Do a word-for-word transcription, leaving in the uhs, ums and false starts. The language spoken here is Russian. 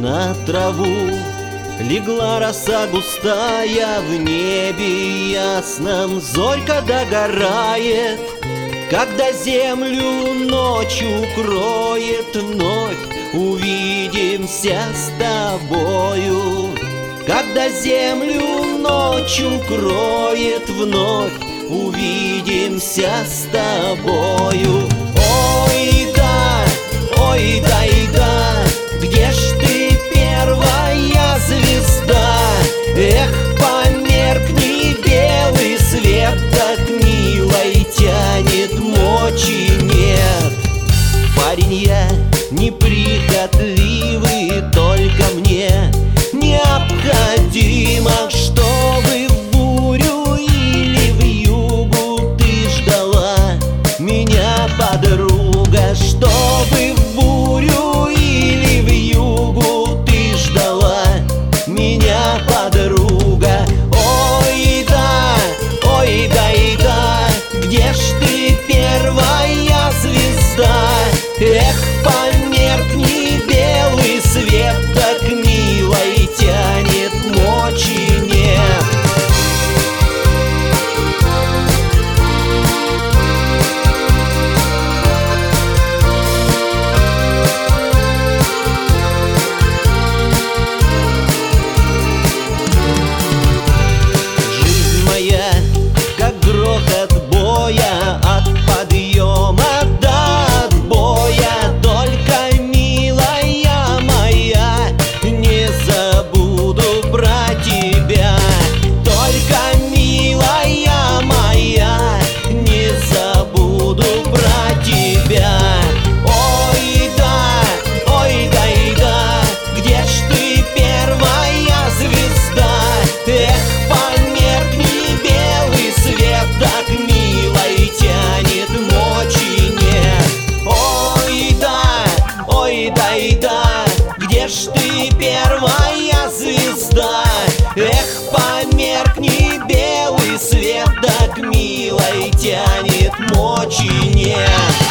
на траву. Легла роса густая, в небе ясном зорька догорает. Когда землю ночь укроет, вновь увидимся с тобою. Когда землю ночь укроет, вновь увидимся с тобою. Ой, да, ой, да и да, где ж ты, первая звезда? Эх, померкни, белый свет, так милой тянет, мочи нет. Парень я неприхотливый, только мне необходимо, чтобы в бурю или в югу ты ждала меня, подруга. Чтобы в бурю или в югу ты ждала меня, подруга. Ой, да, ой, да и да, где ж ты, первая звезда? Эх, померкни, белый свет, так милой тянет, мочи нет. Жизнь моя, как грохот боя, от подъема до отбоя. Только, милая моя, не забуду про тебя. Только, милая моя, не забуду про тебя. Ой, да, ой, да и да, где ж ты, первая звезда? Эх, померкни, белый свет, так милой тянет, мочи нет. Ой, да, ой, да и да, где ж ты, первая звезда? Эх, померкни, белый свет, так милой тянет, мочи нет.